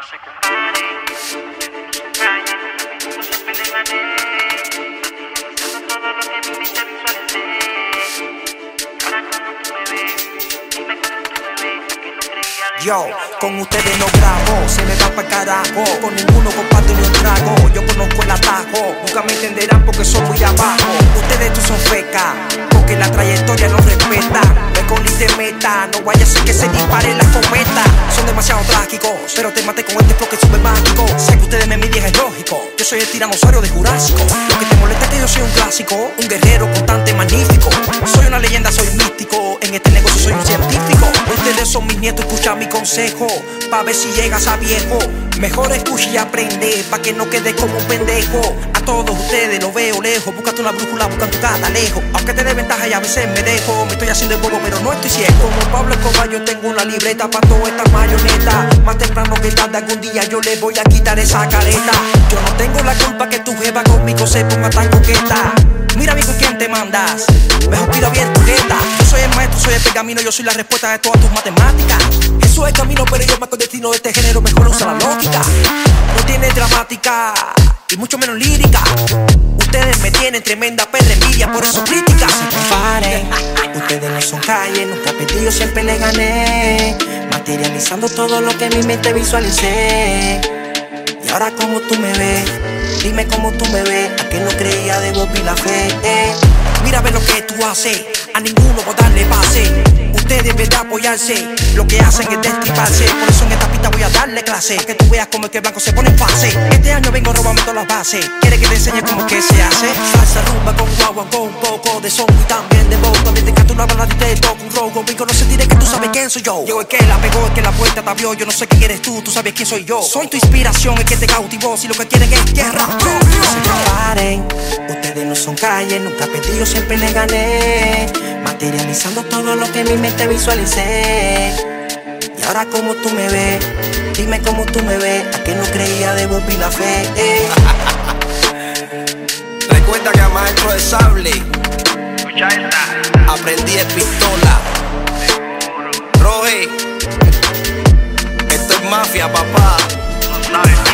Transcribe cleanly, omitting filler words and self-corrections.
no se compare, no se calle, no se peleen. Todo lo que mi mente visualicé. Ahora como tú me ves, dime cómo tú me ves, que no creía de Yo, con ustedes no grabo, se me va pa' carajo. Con ninguno comparto ni un trago, yo conozco el atajo. Nunca me entenderán porque soy muy de abajo. Ustedes tú son fecas, porque la trayectoria no respeta. Me con y te meta, no vaya a ser que se dispare la cometa. Son demasiado trágicos, pero te maté con este porque sube mágico. Sé que ustedes me midien, es lógico. Yo soy el tiranosaurio de Jurásico. Lo que te molesta es que yo soy un clásico, un guerrero constante, magnífico. Soy una leyenda, soy místico. En este negocio soy un científico. Ustedes son mis nietos, escucha mi consejo, pa' ver si llegas a viejo. Mejor escucha y aprende, pa' que no quedes como un pendejo. A todos ustedes lo veo lejos, búscate una brújula, busca tu cara lejos. Aunque te dé ventaja y a veces me dejo, me estoy haciendo el bobo pero no estoy ciego. Como Pablo Escobar yo tengo una libreta pa' toda esta marioneta. Más temprano que tarde algún día yo le voy a quitar esa careta. Yo no tengo la culpa que tu jeva conmigo se ponga tan coqueta. Mira bien con quién te mandas, mejor cuida bien tu jeta. Yo soy el maestro, soy el pergamino, yo soy la respuesta de todas tus matemáticas. Eso es camino, pero yo marco el destino de este género, mejor usa la lógica. No tiene dramática, y mucho menos lírica. Ustedes me tienen tremenda perra envidia, por eso crítica. Se comparen, ustedes no son calle, nunca perdí, yo siempre le gané. Materializando todo lo que en mi mente visualicé. Y ahora como tú me ves, dime cómo tú me ves, a que no creía de vos vi la fe. Mira ve lo que tú haces, a ninguno voy a darle pase. Ustedes en vez de apoyarse, lo que hacen es destriparse. Por eso en esta pista voy a darle clase, pa' que tú veas cómo es que el blanco se pone en fase. Este año vengo a robarme todas las bases. ¿Quieres que te enseñe cómo que se hace? Salsa, rumba con guagua, con un poco de son y también de voz. También te encanta una baladita de toco, un robo. Conmigo no se diré que tú sabes quién soy yo. Yo el que la pegó, el que la puerta te abrió. Yo no sé quién eres tú sabes quién soy yo. Soy tu inspiración, el que te cautivó. Si lo que quieren es guerra, se comparen. Ustedes no son calle, nunca perdí, yo siempre le gané. Materializando todo lo que en mi mente visualicé. Y ahora como tú me ves, dime cómo tú me ves, a que no creía de vos vi la fe. Recuerda que a maestro de sable escucha esta. aprendí de pistola. Seguro, Roge, esto es mafia, papá. no sabes.